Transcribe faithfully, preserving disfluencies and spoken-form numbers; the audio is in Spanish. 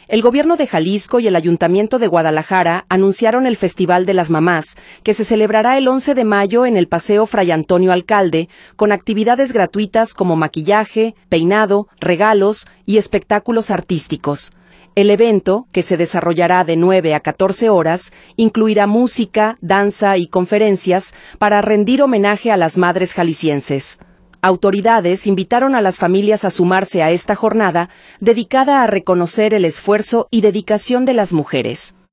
El gobierno de Jalisco y el Ayuntamiento de Guadalajara anunciaron el Festival de las Mamás, que se celebrará el once de mayo en el Paseo Fray Antonio Alcalde, con actividades gratuitas como maquillaje, peinado, regalos y espectáculos artísticos. El evento, que se desarrollará de nueve a catorce horas, incluirá música, danza y conferencias para rendir homenaje a las madres jaliscienses. Autoridades invitaron a las familias a sumarse a esta jornada dedicada a reconocer el esfuerzo y dedicación de las mujeres.